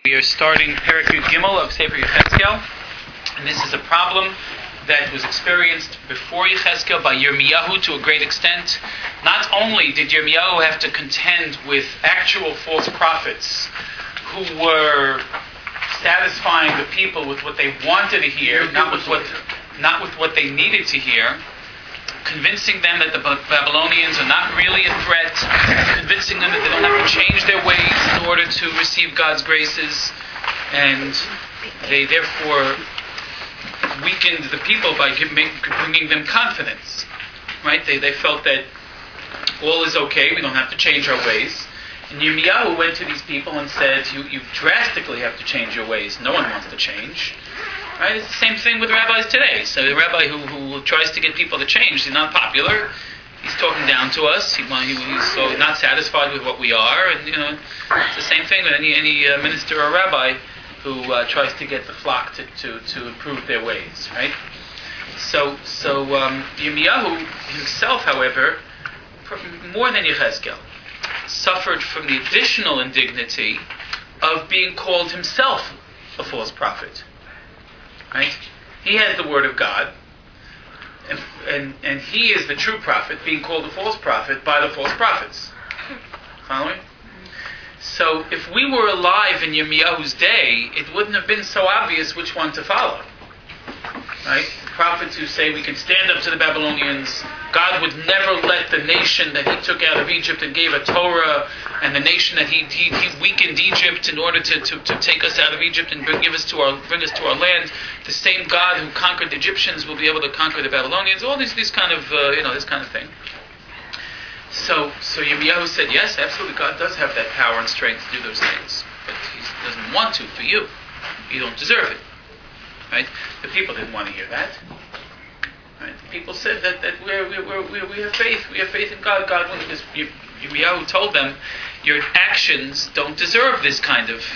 We are starting Perek Yud Gimel of Sefer Yechezkel, and this is a problem that was experienced before Yechezkel by Yirmiyahu to a great extent. Not only did Yirmiyahu have to contend with actual false prophets who were satisfying the people with what they wanted to hear, not with what they needed to hear, convincing them that the Babylonians are not really a threat, convincing them that they don't have to change their ways in order to receive God's graces, and they therefore weakened the people by bringing them confidence. Right? They felt that all is okay, we don't have to change our ways. And Yirmiyahu went to these people and said, you drastically have to change your ways. No one wants to change. Right? It's the same thing with rabbis today. So the rabbi who tries to get people to change, he's not popular. He's talking down to us. He's so not satisfied with what we are, and it's the same thing with any minister or rabbi who tries to get the flock to improve their ways. Right? So Yirmiyahu himself, however, more than Yechezkel, suffered from the additional indignity of being called himself a false prophet. Right? He has the word of God, and he is the true prophet, being called a false prophet by the false prophets. Following? So, if we were alive in Yirmiyahu's day, it wouldn't have been so obvious which one to follow. Right? Prophets who say we can stand up to the Babylonians, God would never let the nation that he took out of Egypt and gave a Torah, and the nation that he weakened Egypt in order to take us out of Egypt and bring us to our land. The same God who conquered the Egyptians will be able to conquer the Babylonians. All these kind of this kind of thing. So Yirmiyahu said, yes, absolutely, God does have that power and strength to do those things, but he doesn't want to for you. You don't deserve it. Right? The people didn't want to hear that. Right? The people said that we have faith. We have faith in God. God wants this. Yirmiyahu told them, your actions don't deserve this kind of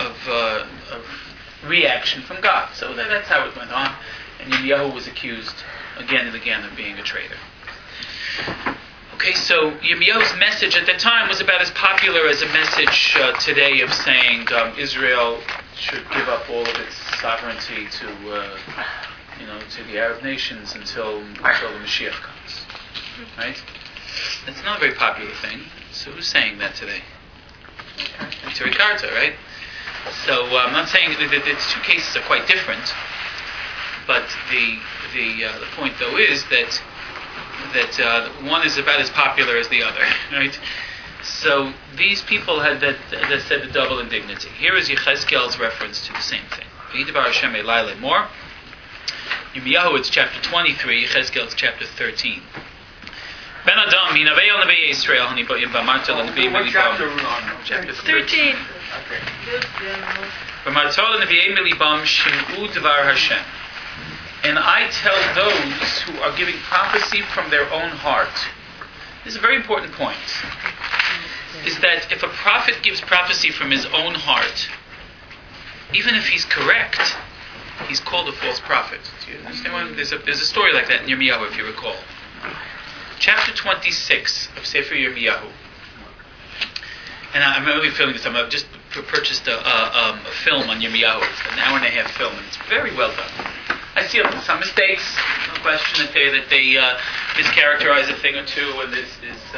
reaction from God. So that's how it went on. And Yirmiyahu was accused again and again of being a traitor. Okay, so Yirmiyahu's message at the time was about as popular as a message today of saying Israel should give up all of its sovereignty to the Arab nations until the Mashiach comes. Right? That's not a very popular thing. So who's saying that today? Terry Carter, right? So I'm not saying that the two cases are quite different, but the point though is that one is about as popular as the other, right? So these people had that said the double indignity. Here is Yechezkel's reference to the same thing. V'yidavar Hashem Elai Lemor. Yirmiyahu, it's chapter 23. Yechezkel, it's chapter 13. Ben Adam, Hinavei al Nebei Yisrael, Hanibayim B'amarta l'Nebei Melibam. Chapter 13. B'amarta l'Nebei Melibam Shim'u Dvar Hashem. And I tell those who are giving prophecy from their own heart. This is a very important point. Is that if a prophet gives prophecy from his own heart, even if he's correct, he's called a false prophet. Do you understand? There's a story like that in Yirmiyahu, if you recall. Chapter 26 of Sefer Yirmiyahu. And I'm really feeling this. I've just purchased a film on Yirmiyahu. It's an hour and a half film, and it's very well done. I see some mistakes, no question that they mischaracterize a thing or two, and there's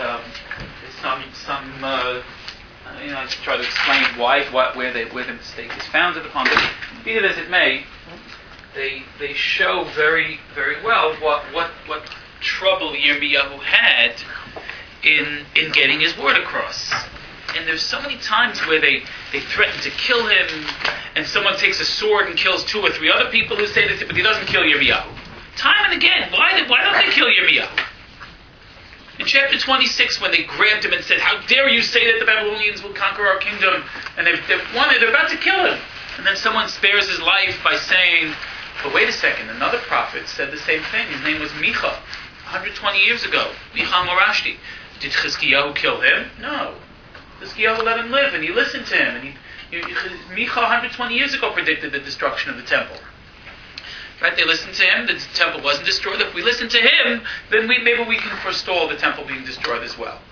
some I try to explain where the mistake is founded upon. But be it as it may, they show very very well what trouble Yirmiyahu had in getting his word across. And there's so many times where they threaten to kill him, and someone takes a sword and kills 2 or 3 other people who say this, but he doesn't kill Yirmiyahu. Time and again, why don't they kill Yirmiyahu? In chapter 26, when they grabbed him and said, how dare you say that the Babylonians will conquer our kingdom, and they're about to kill him. And then someone spares his life by saying, but wait a second, another prophet said the same thing. His name was Micha, 120 years ago. Micha Morashti. Did Chizkiyahu kill him? No. Chizkiyahu let him live, and he listened to him. And Micha 120 years ago predicted the destruction of the temple. Right? They listened to him. The temple wasn't destroyed. If we listen to him, then maybe we can forestall the temple being destroyed as well.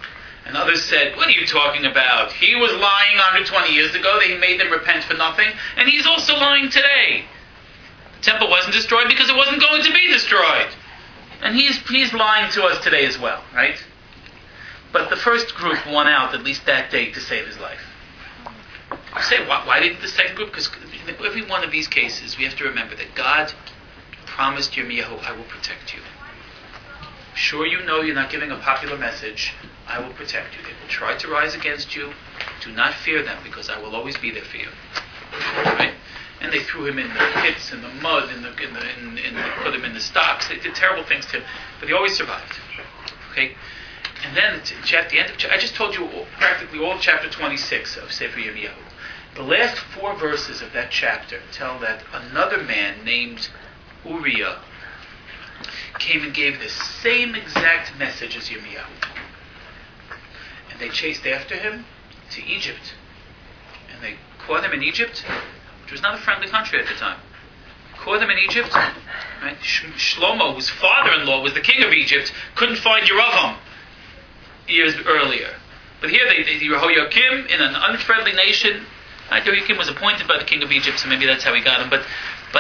And others said, what are you talking about? He was lying 120 years ago. They made them repent for nothing. And he's also lying today. The temple wasn't destroyed because it wasn't going to be destroyed. And he's lying to us today as well, right? But the first group won out, at least that day, to save his life. You say, why didn't the second group? Because in every one of these cases, we have to remember that God promised Yirmiyahu, I will protect you. Sure, you know you're not giving a popular message. I will protect you. They will try to rise against you. Do not fear them, because I will always be there for you. Right? And they threw him in the pits, in the mud, put him in the stocks. They did terrible things to him, but he always survived. Okay? And then at the end of I just told you practically all of chapter 26 of Sefer Yirmiyahu. The last 4 verses of that chapter tell that another man named Uriah came and gave the same exact message as Yirmiyahu. And they chased after him to Egypt. And they caught him in Egypt, which was not a friendly country at the time. Caught him in Egypt. Right? Shlomo, whose father-in-law was the king of Egypt, couldn't find Yeravam years earlier. But here Yehoiakim, in an unfriendly nation, Yehoiakim was appointed by the king of Egypt, so maybe that's how he got him. But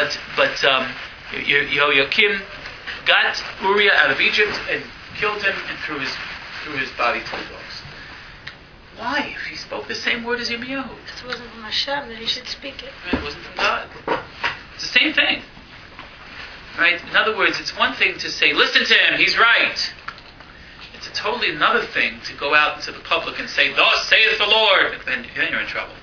Yehoiakim got Uriah out of Egypt and killed him and threw his body to the dogs. Why? If he spoke the same word as Yirmiyahu. It wasn't from Hashem that he should speak it. Right, it wasn't from God. It's the same thing. Right? In other words, it's one thing to say, listen to him, he's right. It's a totally another thing to go out into the public and say, thus saith the Lord. Then you're in trouble.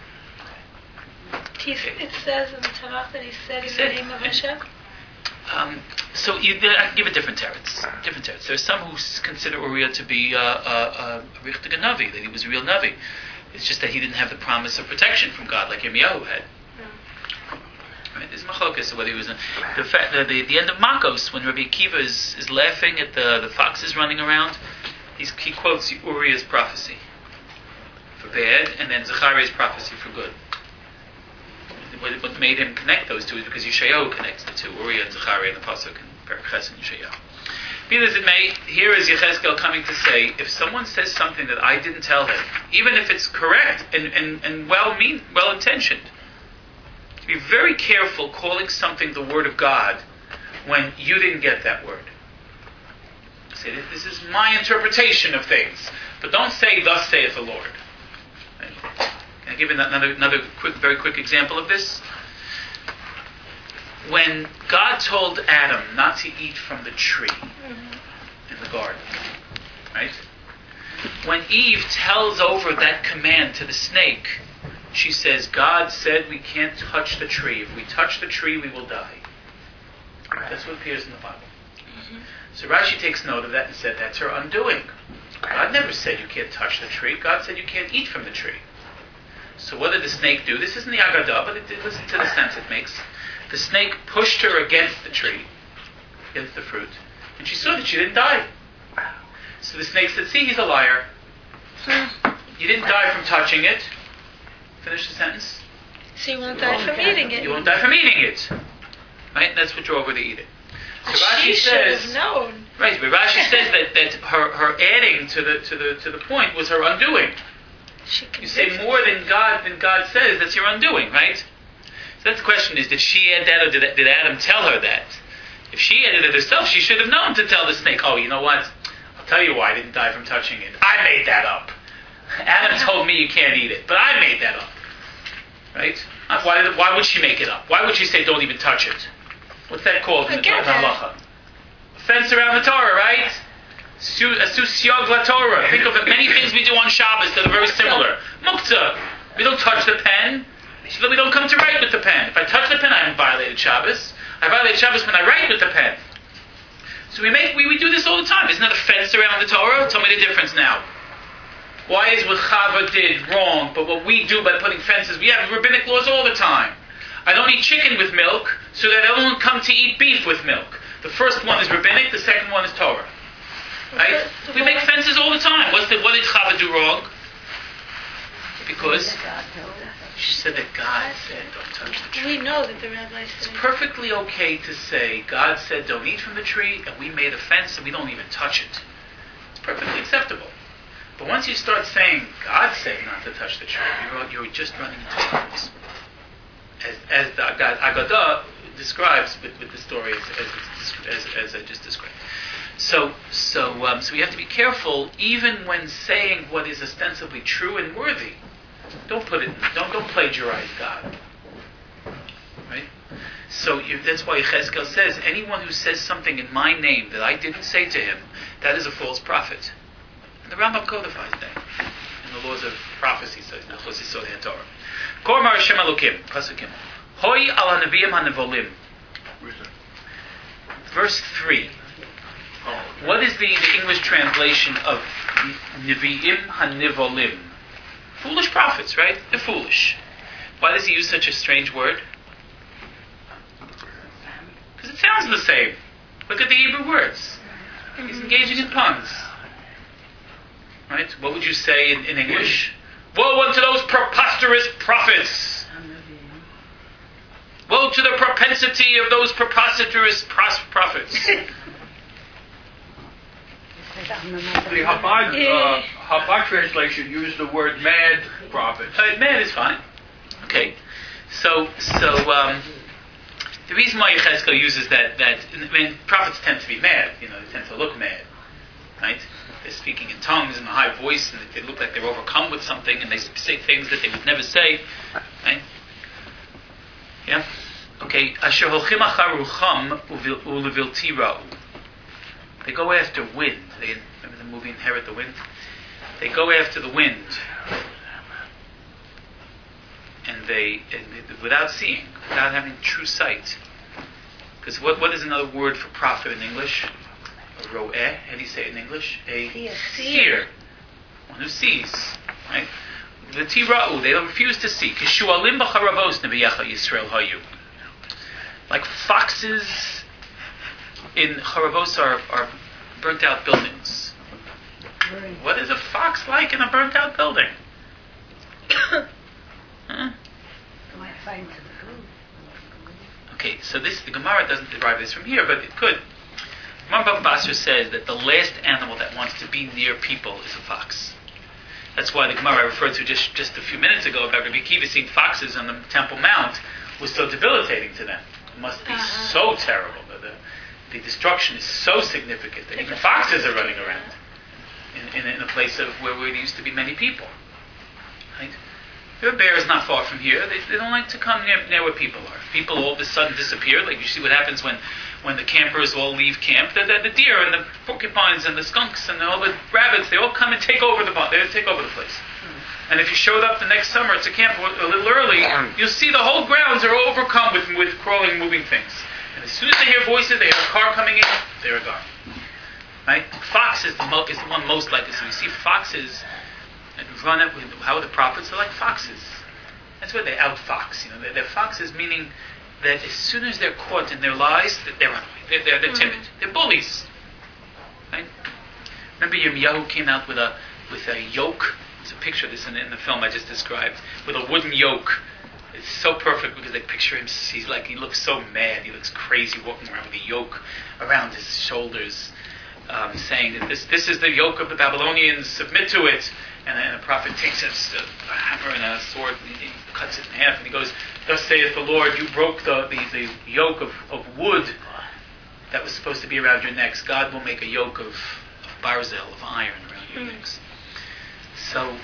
It says in the Tanakh that he said in the name of Hashem. So I can give a different teretz. There are some who consider Uriah to be a richtige Navi, that he was a real Navi. It's just that he didn't have the promise of protection from God like Yirmiyahu had. Right? There's machlokas whether he was the fact that the end of Makos, when Rabbi Akiva is laughing at the foxes running around, he quotes Uriah's prophecy for bad, and then Zechariah's prophecy for good. What made him connect those two is because Yeshayahu connects the two, Uriah and Zechariah, and the pasuk in Perek Ches and Yeshayahu. Be as it may, here is Yechezkel coming to say, if someone says something that I didn't tell him, even if it's correct and well-intentioned, to be very careful calling something the word of God when you didn't get that word. Say, this is my interpretation of things, but don't say, thus saith the Lord. Right? Can I give you another very quick example of this? When God told Adam not to eat from the tree in the garden, right? When Eve tells over that command to the snake, she says, God said we can't touch the tree. If we touch the tree, we will die. That's what appears in the Bible. So Rashi takes note of that and said, that's her undoing. God never said you can't touch the tree. God said you can't eat from the tree. So what did the snake do? This isn't the Agadah, but listen to the sense it makes. The snake pushed her against the tree, against the fruit, and she saw that she didn't die. So the snake said, see, he's a liar. You didn't die from touching it. Finish the sentence. So you won't die from eating it. You won't die from eating it. Right? And that's what drove her to eat it. So Rashi says, should have known. Right, but Rashi says that her adding to the point was her undoing. You say more than God says, that's your undoing, right? So that's the question is, did she add that or did Adam tell her that? If she added it herself, she should have known to tell the snake, oh, you know what? I'll tell you why I didn't die from touching it. I made that up. Adam told me you can't eat it, but I made that up. Right? Why would she make it up? Why would she say don't even touch it? What's that called in the Halacha? A fence around the Torah, right? A susyog la Torah. Think of it. Many things we do on Shabbos that are very similar. Muktzah. We don't touch the pen, so that we don't come to write with the pen. If I touch the pen, I haven't violated Shabbos. I violate Shabbos when I write with the pen. So we do this all the time. Isn't that a fence around the Torah? Tell me the difference now. Why is what Chava did wrong, but what we do by putting fences, we have rabbinic laws all the time. I don't eat chicken with milk, so that I don't come to eat beef with milk. The first one is rabbinic, the second one is Torah. Right? We make fences all the time. What did Chava do wrong? Because she said that God said don't touch the tree. We know that the rabbi said. It's perfectly okay to say God said don't eat from the tree, and we made a fence and we don't even touch it. It's perfectly acceptable. But once you start saying, God said not to touch the tree, you're just running into problems. As the Agadah describes with the story as I just described. So we have to be careful, even when saying what is ostensibly true and worthy. Don't plagiarize God. Right? So that's why Yechezkel says, anyone who says something in my name that I didn't say to him, that is a false prophet. And the Rambam codifies that in the laws of prophecy, says Nachos Yisod HaTorah. Kormar Hashem Elokim, Pasukim. Hoi ala Nevi'im HaNevolim. Verse 3. What is the English translation of Nevi'im HaNevolim? Foolish prophets, right? They're foolish. Why does he use such a strange word? Because it sounds the same. Look at the Hebrew words. He's engaging in puns. Right? What would you say in English? Woe unto those preposterous prophets! Woe to the propensity of those preposterous prophets! The Chabad translation used the word mad prophet. Mad is fine. Okay. So the reason why Yechezkel uses that prophets tend to be mad, they tend to look mad, right? They're speaking in tongues in a high voice, and they look like they're overcome with something, and they say things that they would never say, right? Yeah? Okay. Asher holchim achar rucham ulevilti ra'u. They go after wind. Remember the movie Inherit the Wind? They go after the wind. And they without seeing, without having true sight. Because what is another word for prophet in English? A ro'eh. How do you say it in English? A seer. One who sees. Right? The tira'u, they refuse to see. Kishualim b'charavos neviyecha Yisrael hayu. Like foxes in Charavos are burnt out buildings. What is a fox like in a burnt out building? Okay, so the Gemara doesn't derive this from here, but it could. Rambam Basra says that the last animal that wants to be near people is a fox. That's why the Gemara I referred to just a few minutes ago about Rabbi Akiva seeing foxes on the Temple Mount was so debilitating to them. It must be so terrible. The destruction is so significant that even foxes are running around in a place where there used to be many people. Right? There are bears not far from here. They don't like to come near where people are. People all of a sudden disappear. Like you see what happens when the campers all leave camp. The deer and the porcupines and the skunks and all the rabbits, they all come and take over the place. And if you showed up the next summer to camp a little early, you'll see the whole grounds are overcome with crawling, moving things. And as soon as they hear voices, they hear a car coming in, they're gone. Right? Fox is the one most like this. So you see foxes and run up with how the prophets are like foxes. That's why they outfox. They're foxes, meaning that as soon as they're caught in their lies, they run away. They're timid. They're bullies. Right? Remember Yirmiyahu came out with a yoke. There's a picture of this in the film I just described, with a wooden yoke. It's so perfect because they picture him. He looks so mad. He looks crazy walking around with a yoke around his shoulders, saying that this is the yoke of the Babylonians. Submit to it. And the prophet takes a hammer and a sword and he cuts it in half and he goes, "Thus saith the Lord, you broke the yoke of wood that was supposed to be around your necks. God will make a yoke of barzel, of iron, around your necks." So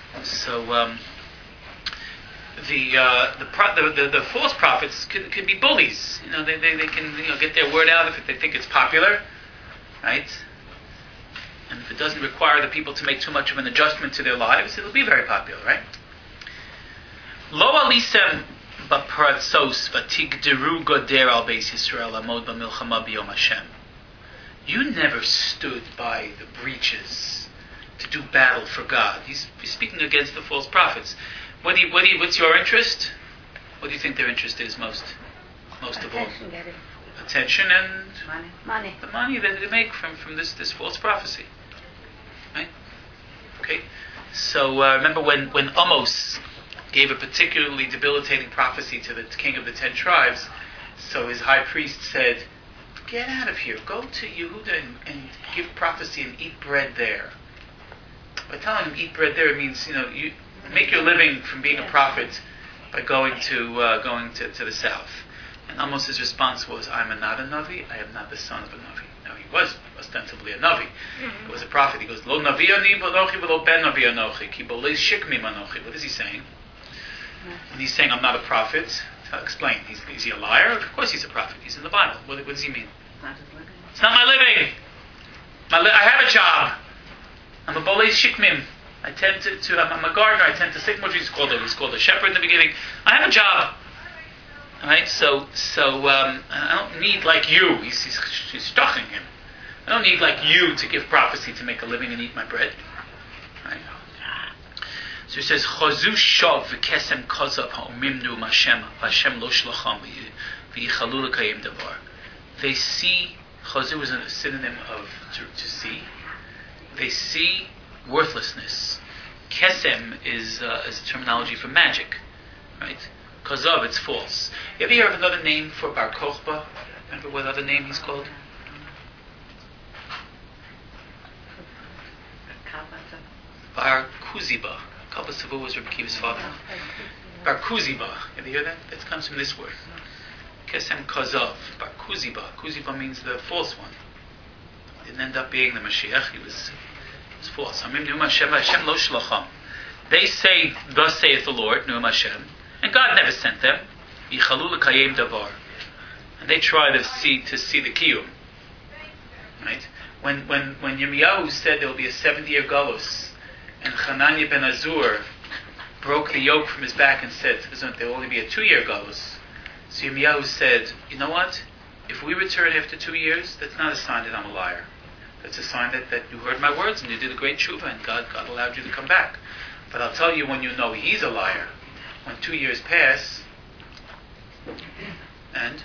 the false prophets can be bullies. They can get their word out if they think it's popular, right? And if it doesn't require the people to make too much of an adjustment to their lives, it'll be very popular, right? Lo alisem b'pratzos v'tigderu goder al beis Yisrael amod b'milchama b'yom Hashem. You never stood by the breaches to do battle for God. He's speaking against the false prophets. What's your interest? What do you think their interest is most of all? Attention and money. The money that they make from this false prophecy. Right? Okay. So remember when Amos gave a particularly debilitating prophecy to the king of the 10 tribes, so his high priest said, "Get out of here. Go to Yehuda and give prophecy and eat bread there." by telling him eat bread there, it means you make your living from being a prophet by going to the south. And Amos' response was, I'm not a Navi, I am not the son of a Navi. Now he was ostensibly a Navi. He was a prophet. He goes, Lo Navi ani v'lochi v'lo ben Navi anochi, ki bo leis shikmim anochi. What is he saying? And he's saying, I'm not a prophet. Explain. Is he a liar? Of course he's a prophet. He's in the Bible. What does he mean? It's not my living. I have a job. I'm a bolei shikmim. I tend to I'm a gardener. I tend to sycamore trees. He's called a shepherd in the beginning. I have a job. All right. So I don't need like you. He's stalking him. I don't need like you to give prophecy to make a living and eat my bread. Right. So he says, Chazu shav v'kesem kozav ha'omimnu Hashem lo shlacham v'yichalu l'kayim davar. They see, Chazu is a synonym of to see. They see worthlessness. Kesem is a terminology for magic, right? Kozav, it's false. You ever hear of another name for Bar Kochba? Remember what other name he's called? Bar Kuziba. Kalba Savu was Rabbi Akiva's father. Bar Kuziba. You ever hear that? That comes from this word. Kesem Kozav. Bar Kuziba. Kuziba means the false one. Didn't end up being the Mashiach. He was false. Hashem lo shlacham. They say, thus saith the Lord, Nu'um Hashem, and God never sent them. Yichalu l'kayim davar. And they try to see the kiyum. Right? When Yirmiyahu said there will be a 70-year galus, and Hananiah ben Azur broke the yoke from his back and said, there will only be a 2-year galus. So Yirmiyahu said, you know what? If we return after 2 years, that's not a sign that I'm a liar. That's a sign that you heard my words and you did a great tshuva and God allowed you to come back. But I'll tell you when you know he's a liar, when 2 years pass, and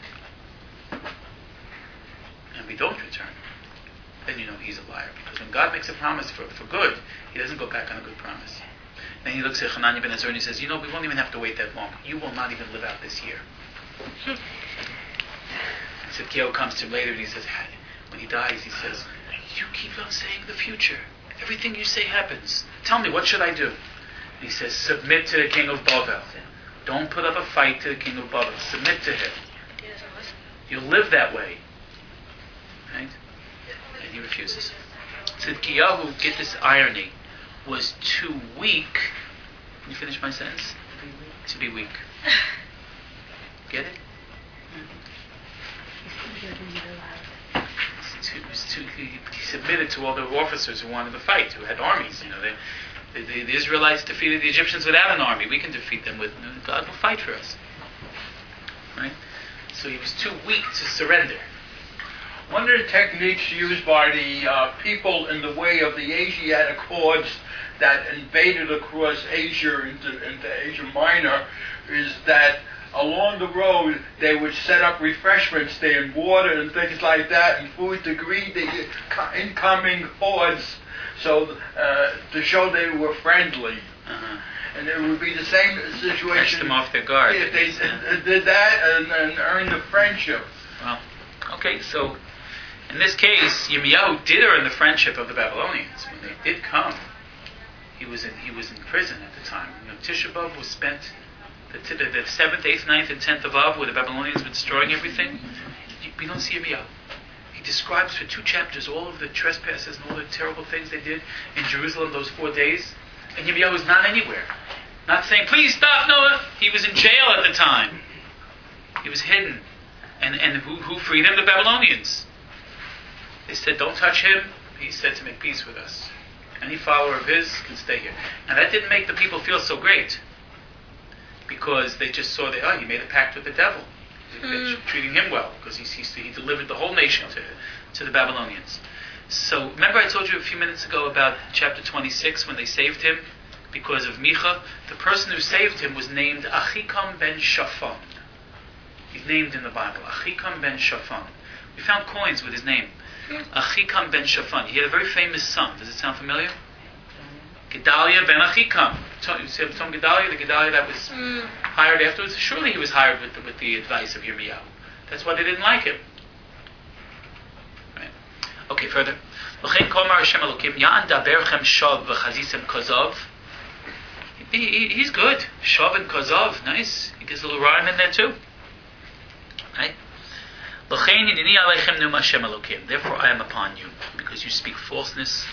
we don't return, then you know he's a liar. Because when God makes a promise for good, he doesn't go back on a good promise. Then he looks at Hananiah ben Azur and he says, we won't even have to wait that long. You will not even live out this year. And Tzidkiyahu comes to him later and he says, when he dies, he says, you keep on saying the future. Everything you say happens. Tell me, what should I do? And he says, submit to the king of Bavel. Don't put up a fight to the king of Bavel. Submit to him. You'll live that way. Right? And he refuses. Tzidkiyahu, get this irony, was too weak. Can you finish my sentence? To be weak. Get it? He submitted to all the officers who wanted to fight, who had armies. The Israelites defeated the Egyptians without an army. We can defeat them with God will fight for us. Right? So he was too weak to surrender. One of the techniques used by the people in the way of the Asiatic hordes that invaded across Asia into Asia Minor is that along the road they would set up refreshment stands, water and things like that, and food to greet the incoming hordes, so to show they were friendly. Uh-huh. And it would be the same situation. Catch them off their guard. If they did that and earned the friendship. Well, okay, so in this case, Yirmiyahu did earn the friendship of the Babylonians. When they did come, he was in prison at the time. Tisha B'Av was spent, the 7th, 8th, 9th, and 10th of Av, where the Babylonians were destroying everything. We don't see Yirmiyahu. He describes for 2 chapters all of the trespasses and all the terrible things they did in Jerusalem those 4 days. And Yirmiyahu was not anywhere. Not saying, please stop, Noah. He was in jail at the time. He was hidden. And who freed him? The Babylonians. They said, don't touch him. He said to make peace with us. Any follower of his can stay here. Now that didn't make the people feel so great. Because they just saw that, he made a pact with the devil. They're treating him well. Because he delivered the whole nation to the Babylonians. So remember I told you a few minutes ago about chapter 26 when they saved him because of Micha? The person who saved him was named Achikam ben Shaphan. He's named in the Bible, Achikam ben Shaphan. We found coins with his name. Achikam ben Shaphan. He had a very famous son. Does it sound familiar? Gedaliah ben Achikam. You see some Gedaliah, the Gedaliah that was hired afterwards? Surely he was hired with the advice of Yirmiyahu. That's why they didn't like him. Okay, further. L'chein komar Hashem Elokim Ya'an daberchem shav v'chazisem kozov. He's good. Shav and kozov, nice. He gives a little rhyme in there too. Right? L'chein hineni aleichem num Hashem Elokim. Therefore I am upon you, because you speak falseness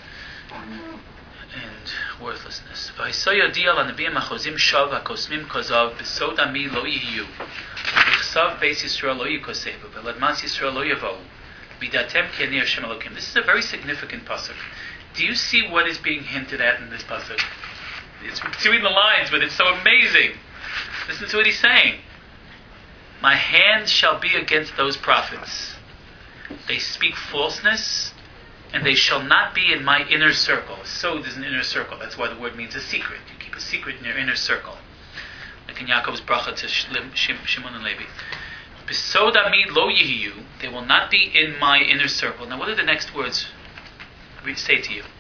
and worthlessness. V'hisoyo dial anabiyim achozim shav hakosmim kozov b'sod ami lo yihiyu v'chsav beis Yisrael lo yikosevu v'ladmas Yisrael lo yavohu v'datem ki ani Hashem Elokim. This is a very significant pasuk. Do you see what is being hinted at in this pasuk? It's between the lines, but it's so amazing. Listen to what he's saying. My hand shall be against those prophets. They speak falseness, and they shall not be in my inner circle. Sod is an inner circle. That's why the word means a secret. You keep a secret in your inner circle. Like in Yaakov's bracha to Shimon and Levi. Besod ami lo yihiyu. They will not be in my inner circle. Now, what are the next words we say to you?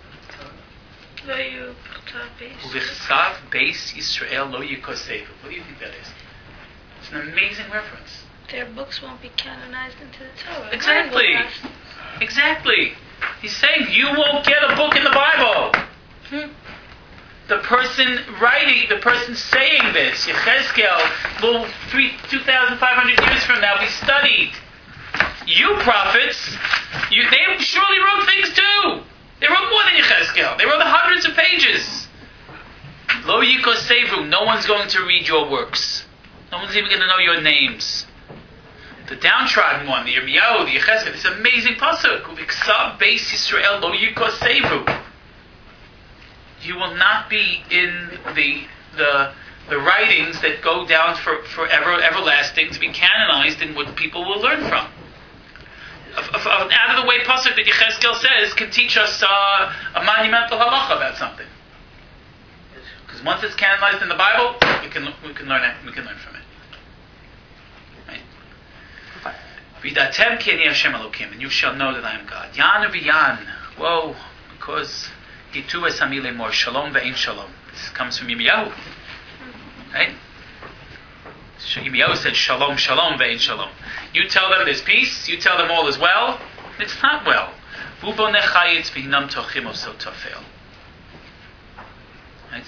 Uvichsav beis Yisrael lo yikosevu. What do you think that is? It's an amazing reference. Their books won't be canonized into the Torah. Exactly. Exactly. He's saying you won't get a book in the Bible. The person writing, the person saying this, Yechezkel, will 2,500 years from now be studied. You prophets, they surely wrote things too. They wrote more than Yechezkel. They wrote hundreds of pages. Lo yikosevu. No one's going to read your works. No one's even going to know your names. The downtrodden one, the Yirmiyahu, the Yechezkel, this amazing pasuk. Uviksav beis Yisrael lo yikosevu. You will not be in the writings that go down forever, everlasting, to be canonized and what people will learn from. An out-of-the-way pasuk that Yechezkel says can teach us a monumental halacha about something. Because once it's canonized in the Bible, we can learn from it. Right? V'datem ki ani Hashem Elokim, and you shall know that I am God. Yan v'yan. Whoa, because Hitu es hamile mor shalom ve'ein shalom. This comes from Yirmiyahu. Right? Yirmiyahu said shalom, shalom ve'ein shalom. You tell them there's peace, you tell them all is well, it's not well. V'uboneh chayitz v'hinam tochim oso tafel. Right?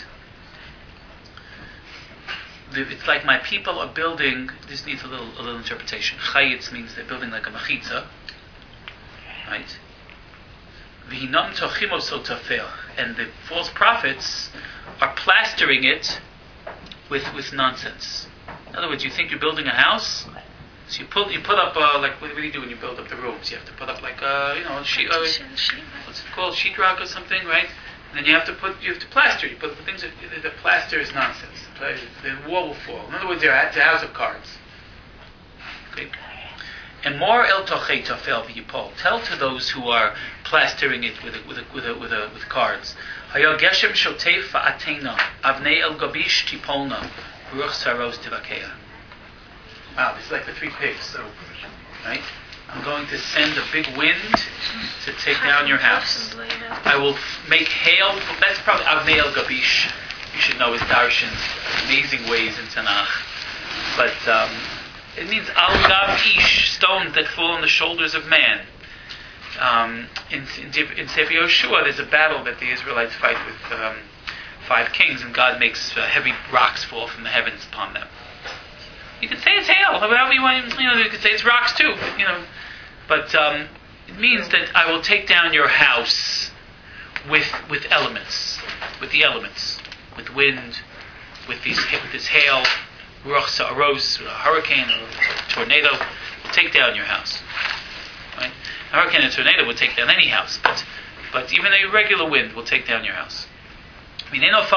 It's like my people are building, this needs a little interpretation. Chayitz means they're building like a machitza. Right? V'hinam tochim oso tafel. And the false prophets are plastering it with nonsense. In other words, you think you're building a house, so you put up like what do you do when you build up the rooms? You have to put up like a sheet, what's it called, sheetrock or something, right? And then you have to plaster. You put the things. The plaster is nonsense. The wall will fall. In other words, they're a house of cards. Okay. And more el tochei tafel v'yipol. Tell to those who are plastering it with cards. Hayal geshem shotef va'atena avnei el gabish tipolna ruach saros tivakeya. Wow, this is like the three pigs. Right? I'm going to send a big wind to take down your house. I will make hail. That's probably avnei el gabish. You should know his darshan's amazing ways in Tanakh. But it means al gav ish, stones that fall on the shoulders of man. In Sefer Yoshua, there's a battle that the Israelites fight with 5 kings, and God makes heavy rocks fall from the heavens upon them. You can say it's hail, however you want. You can say it's rocks too. But it means that I will take down your house with elements, with wind, with this hail, ruach sa'aros, a hurricane, or a tornado, will take down your house. Right? A hurricane and a tornado would take down any house, but even a regular wind will take down your house. And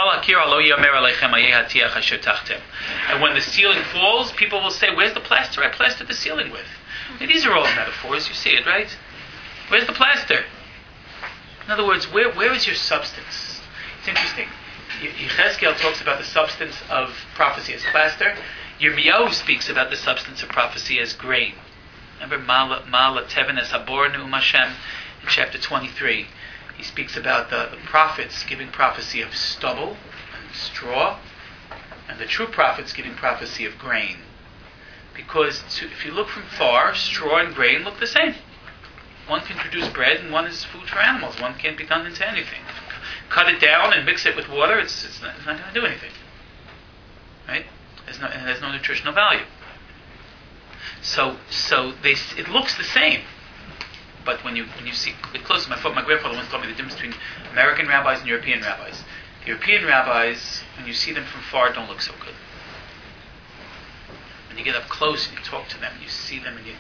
when the ceiling falls, people will say, "Where's the plaster I plastered the ceiling with?" And these are all metaphors. You see it, right? Where's the plaster? In other words, where is your substance? It's interesting. Yechezkel talks about the substance of prophecy as plaster. Yirmiyahu speaks about the substance of prophecy as grain. Remember Ma'ala Teven es Habor Ne'um Hashem in chapter 23. He speaks about the prophets giving prophecy of stubble and straw, and the true prophets giving prophecy of grain. Because if you look from far, straw and grain look the same. One can produce bread, and one is food for animals. One can't be done into anything. Cut it down and mix it with water. It's not going to do anything, right? It has no nutritional value. So it looks the same, but when you see it close, my grandfather once told me the difference between American rabbis and European rabbis. The European rabbis, when you see them from far, don't look so good. When you get up close and you talk to them, you see them and you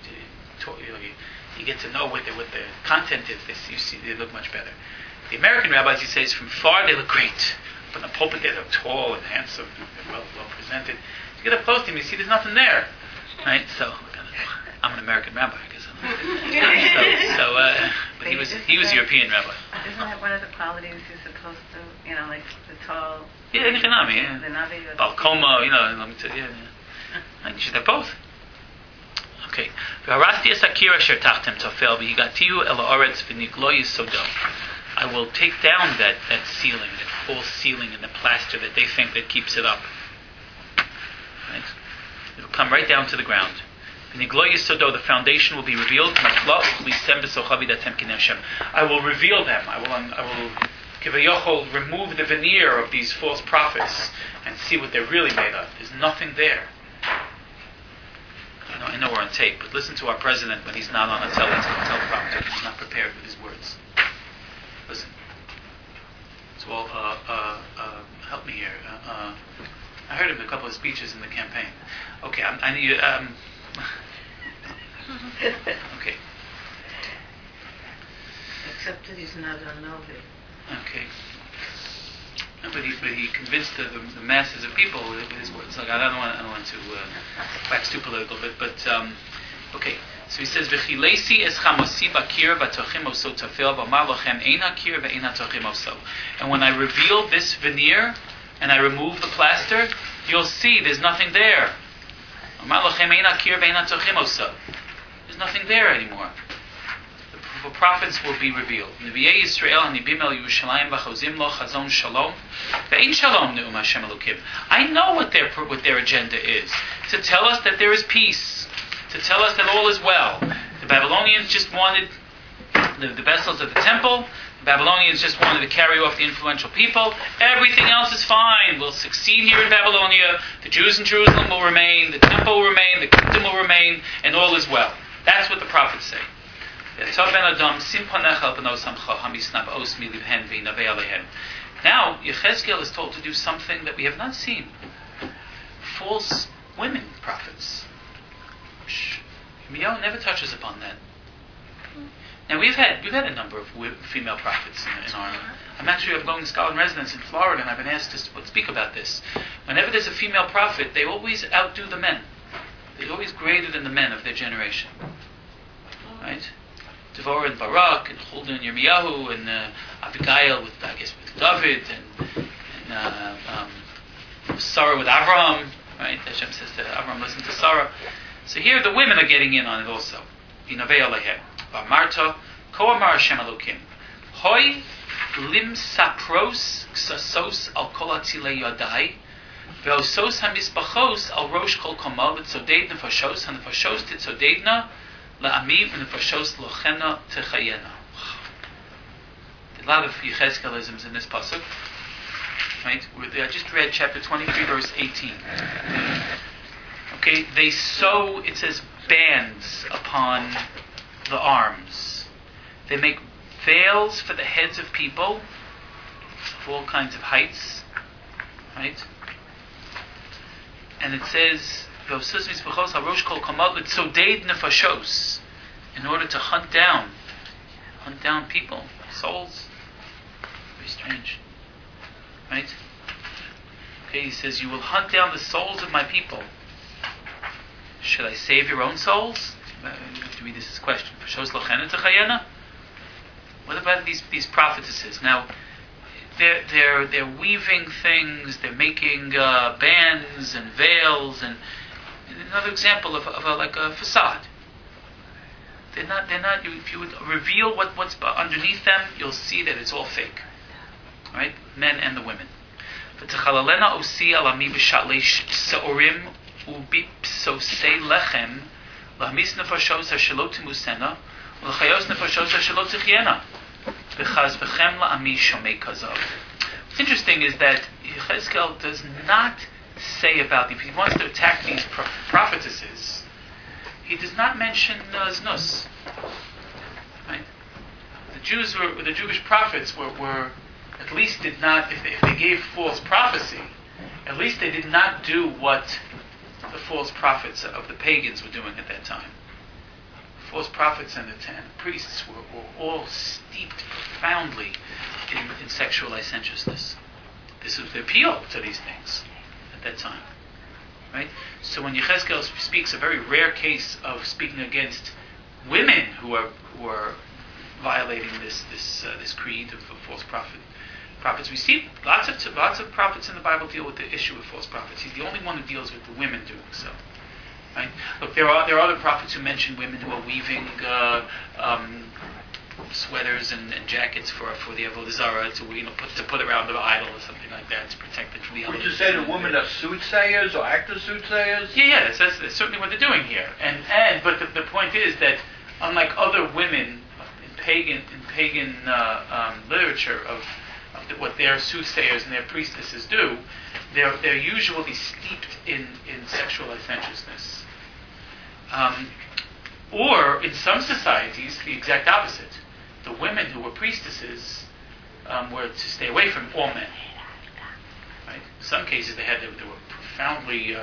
get to know what the content is. They look much better. The American rabbis, he says, from far they look great, but in the pulpit they look tall and handsome, and well presented. You get up close to them, you see there's nothing there, right? So I'm an American rabbi, I guess. But he was a European rabbi. Isn't that one of the qualities you're supposed to, like the tall? Yeah, the Navi, yeah. The Navi. Balkoma, let me tell you. You should have both. Okay. I will take down that ceiling, that false ceiling and the plaster that they think that keeps it up. Right? It will come right down to the ground. The foundation will be revealed. I will reveal them. I will remove the veneer of these false prophets and see what they're really made of. There's nothing there. I know we're on tape, but listen to our president when he's not on a teleprompter. He's not prepared with his words. Listen. So help me here. I heard him in a couple of speeches in the campaign. Okay, I need. Okay. Except that he's not a Novi. Okay. But he convinced the masses of people with his words. Like I don't want to wax too political, but okay. So he says, "V'chilesi es chamosi bakir v'tochim oso tafel v'amar lochem ein hakir ve'ein hatochim oso." And when I reveal this veneer and I remove the plaster, you'll see there's nothing there. Amar lochem ein hakir ve'ein hatochim oso. There's nothing there anymore. The prophets will be revealed. Nevi'ei Yisrael hanibim el Yerushalayim v'chozim lo chazon shalom ve'ein shalom ne'um Hashem Elokim. I know what their agenda is. To tell us that there is peace. To tell us that all is well. The Babylonians just wanted the vessels of the temple. The Babylonians just wanted to carry off the influential people. Everything else is fine. We'll succeed here in Babylonia. The Jews in Jerusalem will remain. The temple will remain. The kingdom will remain. And all is well. That's what the prophets say. Now, Yechezkel is told to do something that we have not seen. False women prophets. Yirmiyahu never touches upon that. Now we've had a number of female prophets in our. I'm going to scholar in residence in Florida, and I've been asked to speak about this. Whenever there's a female prophet, they always outdo the men. They're always greater than the men of their generation. Right? Devorah and Barak, and Huldah and Yirmiyahu, and Abigail with David, and Sarah with Abraham. Right? Hashem says to Abraham, listen to Sarah. So here the women are getting in on it also. Inavei Alehem. Marta, Ko Amar Hashem Elokim. Hoi lim sapros ksasos al kol atzilei yadai. Ve'osos hamizbachos al rosh kol koma v'tzoded nefashos hanefashos titzodedna la'ami v'nefashos lochena techayena. A lot of Yechezkelisms in this pasuk. Right? I just read chapter 23, verse 18. Okay, they sew, it says, bands upon the arms. They make veils for the heads of people of all kinds of heights. Right? And it says, in order to hunt down people, souls. Very strange. Right? Okay, he says, you will hunt down the souls of my people. Should I save your own souls? You have to read this question. What about these prophetesses? Now, they're weaving things. They're making bands and veils, and another example of a facade. They're not. If you would reveal what's underneath them, you'll see that it's all fake. Right, men and the women. Ubipsosei lechem lahmis nefashos hashalot timusena What's interesting is that Yechezkel does not say about, if he wants to attack these prophetesses, he does not mention znus. Right? The Jewish prophets were at least did not, if they gave false prophecy, at least they did not do what the false prophets of the pagans were doing at that time. False prophets and the priests were all steeped profoundly in sexual licentiousness. This was the appeal to these things at that time. Right? So when Yechezkel speaks a very rare case of speaking against women who are violating this creed of false prophets, we see lots of prophets in the Bible deal with the issue of false prophets. He's the only one who deals with the women doing so. Right? Look, there are other prophets who mention women who are weaving sweaters and jackets for the Avodah Zarah to put around the idol or something like that to protect it from the elements. Would you say the women are soothsayers or active soothsayers? Yeah, that's certainly what they're doing here. But the point is that unlike other women in pagan literature of what their soothsayers and their priestesses do, they're usually steeped in sexual licentiousness. Or in some societies, the exact opposite. The women who were priestesses were to stay away from all men. Right? In some cases, they were profoundly,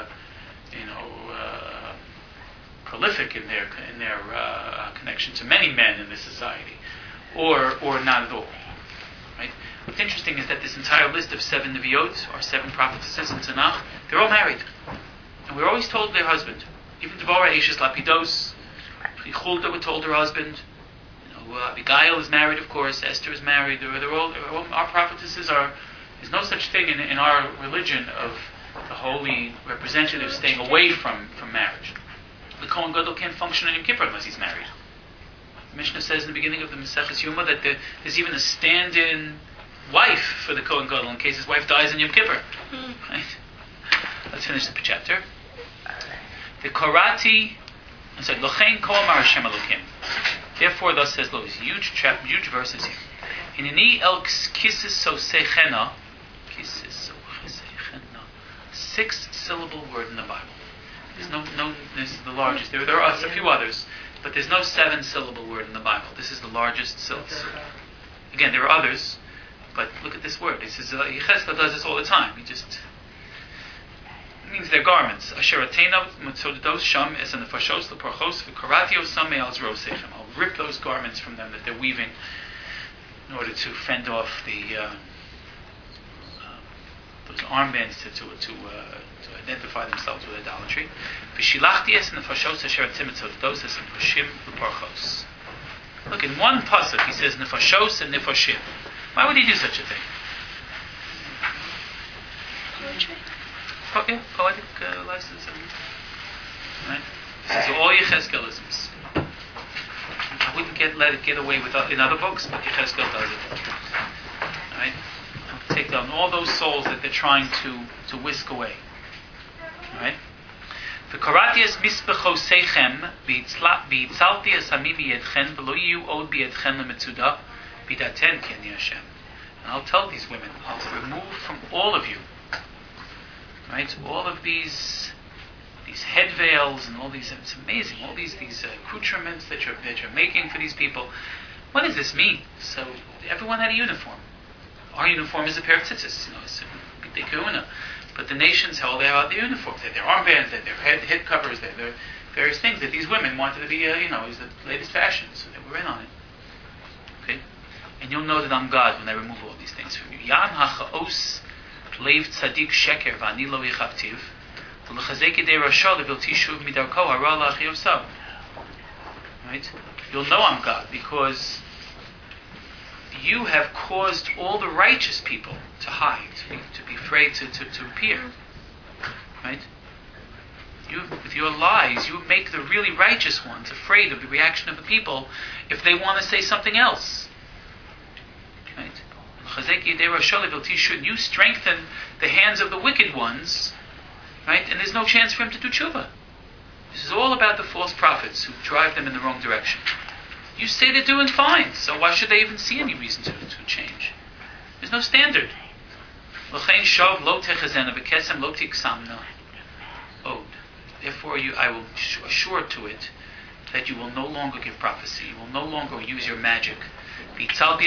prolific in their connection to many men in this society, or not at all. Right? What's interesting is that this entire list of 7 Neviot, or 7 prophetesses in Tanakh, they're all married, and we're always told their husband. Even Devorah Eishes Lapidos, Huldah were told her husband. Abigail is married, of course. Esther is married. They're all our prophetesses are. There's no such thing in our religion of the holy representative staying away from marriage. The Kohen Gadol can't function in Yom Kippur unless he's married. The Mishnah says in the beginning of the Maseches Yoma that there's even a stand-in wife for the Kohen Gadol in case his wife dies in Yom Kippur. Right? Let's finish the chapter. The Korati. And said, Lochein ko amar Hashem Elokim. Therefore, thus says Lo. Huge verses here. Hineni el kisis so sechena. 6-syllable word in the Bible. There's no. This is the largest. There are a few others, but there's no 7-syllable word in the Bible. This is the largest syllable. Again, there are others, but look at this word. This is Yechezkel does this all the time. He just. Means their garments. Asher atena mitzodos sham es an nefashos leparchos v'karatio samei al zroseichem. I'll rip those garments from them that they're weaving in order to fend off those armbands to identify themselves with idolatry. V'shilachti es nefashos asher atim mitzodos es nefashim leparchos. Look, in one pasuk he says nefashos and nefashim. Why would he do such a thing? Poetry. Poetic license. Right? This is all Yechezkelisms. I wouldn't let it get away with in other books, but Yechezkel does it. Right? Take down all those souls that they're trying to whisk away. Right? The Karatias misbechoseichem v'itzalti esami biyedchen v'lo yiyu od biyedchen lemetzuda bidaten ki ani Hashem. And I'll tell these women, I'll remove from all of you. Right, all of these head veils and all these, it's amazing, all these accoutrements that you're making for these people. What does this mean? So everyone had a uniform. Our uniform is a pair of tzitzis, it's a big kahuna. But the nations held their uniforms, they had their armbands, they had their head covers, they had their various things that these women wanted to be, is the latest fashion, so they were in on it. Okay, and you'll know that I'm God when I remove all these things from you. Yan ha'chaos. Leiv tzadik sheker v'ani lo yichaptiv v'lechazek yedei rasha levilti shuv midarko hara la'achi yosav. Right? You'll know I'm God because you have caused all the righteous people to hide, to be afraid to appear. Right? With your lies, you make the really righteous ones afraid of the reaction of the people if they want to say something else. Right? You strengthen the hands of the wicked ones, right? And there's no chance for him to do tshuva. This is all about the false prophets who drive them in the wrong direction. You say they're doing fine, so why should they even see any reason to change? There's no standard. Therefore, I will assure to it that you will no longer give prophecy. You will no longer use your magic. I'm going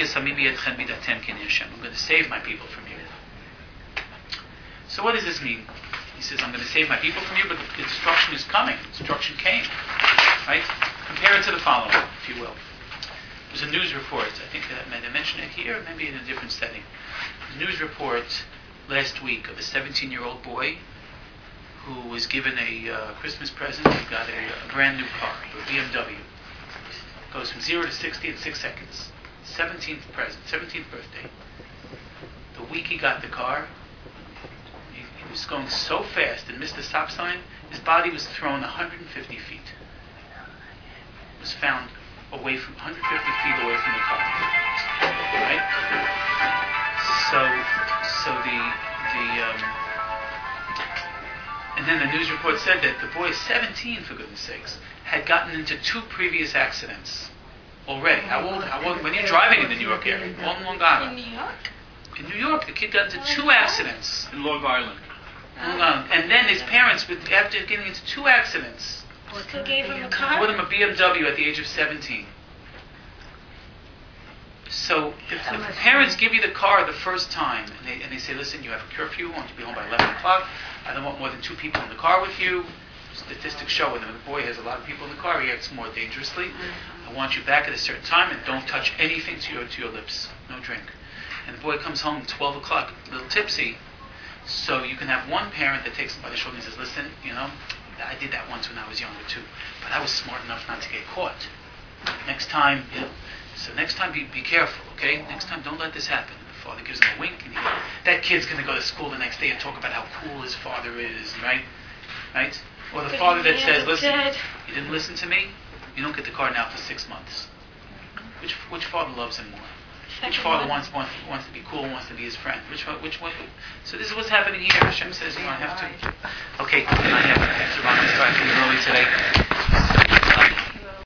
to save my people from you. So what does this mean? He says, I'm going to save my people from you, but the destruction is coming. Destruction came. Right? Compare it to the following, if you will. There's a news report. I think I might have mentioned it here, maybe in a different setting. A news report last week of a 17-year-old boy who was given a Christmas present. He got a brand new car, a BMW. Goes from 0 to 60 in 6 seconds. 17th birthday. The week he got the car, he was going so fast and missed the stop sign, his body was thrown 150 feet. Was found 150 feet away from the car. Right? And then the news report said that the boy, 17 for goodness sakes, had gotten into 2 previous accidents already. How old? When you're driving in the New York area, Long Island. In New York? In New York, the kid got into 2 accidents. In Long Island. Long Island. And then his parents, after getting into 2 accidents, Still gave him a car? bought him a BMW at the age of 17. So if the parents give you the car the first time, and they say, listen, you have a curfew, I want you to be home by 11 o'clock, I don't want more than 2 people in the car with you. Statistics show when the boy has a lot of people in the car, he acts more dangerously. I want you back at a certain time, and don't touch anything to your lips. No drink. And the boy comes home at 12 o'clock, a little tipsy, so you can have one parent that takes him by the shoulder and says, listen, I did that once when I was younger too, but I was smart enough not to get caught. Next time, be careful, okay? Next time, don't let this happen. And the father gives him a wink, and that kid's going to go to school the next day and talk about how cool his father is, right? Or the father that says, listen, you didn't listen to me, you don't get the car now for 6 months. Which father loves him more? Which father wants to be cool, wants to be his friend? Which one? So this is what's happening here. Hashem says, I have to